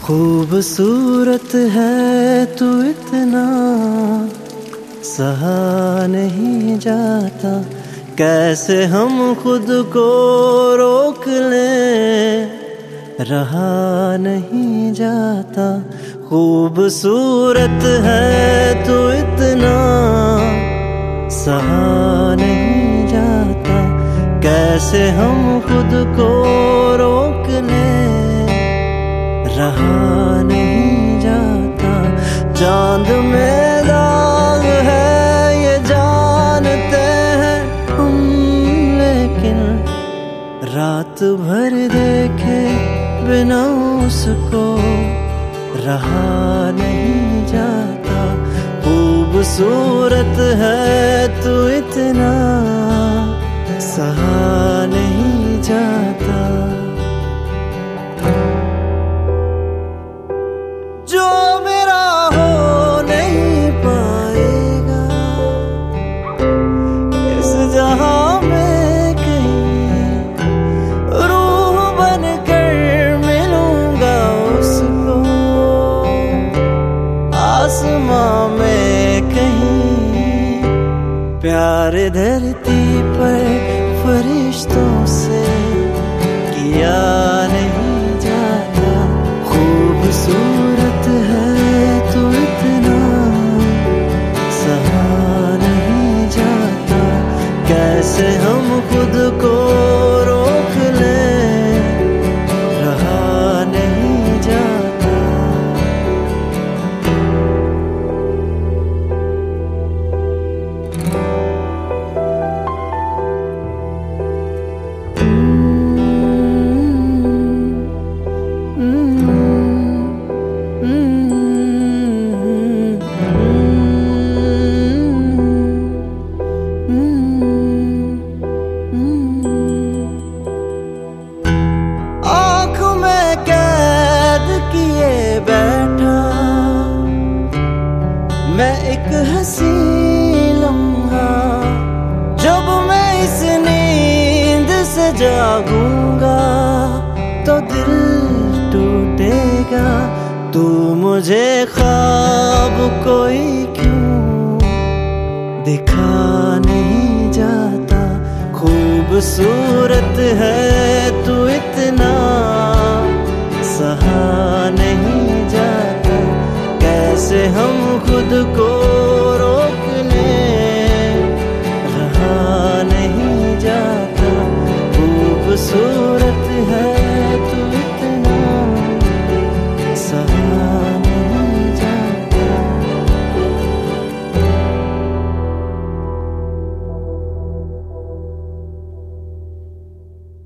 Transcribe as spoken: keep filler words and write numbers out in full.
खूबसूरत है तू इतना, सहा नहीं जाता। कैसे हम खुद को रोक लें, रहा नहीं जाता। खूबसूरत है तू इतना, सहा नहीं जाता। कैसे हम खुद को रोक लें, रहा नहीं जाता। चांद में दाग है ये जानते हैं हम, लेकिन रात भर देखे बिना उसको रहा नहीं जाता। खूबसूरत है तू इतना, सहा नहीं जाता। जो मेरा हो नहीं पाएगा इस जहां में कहीं, रूह बनकर मिलूंगा उसको आसमां में कहीं। प्यार धरती पर फरिश्तों से किया नहीं जाता। खूबसूरत है तू इतना, सहा नहीं जाता। कैसे हम खुद को रोक लें, रहा नहीं जाता। मैं एक हंसी लम्हा, जब मैं इस नींद से जागूंगा तो दिल टूटेगा। तू मुझे ख्वाब कोई क्यों दिखा नहीं जाता। खूबसूरत है तू इतना, सहा नहीं जाता। कैसे हम खुद को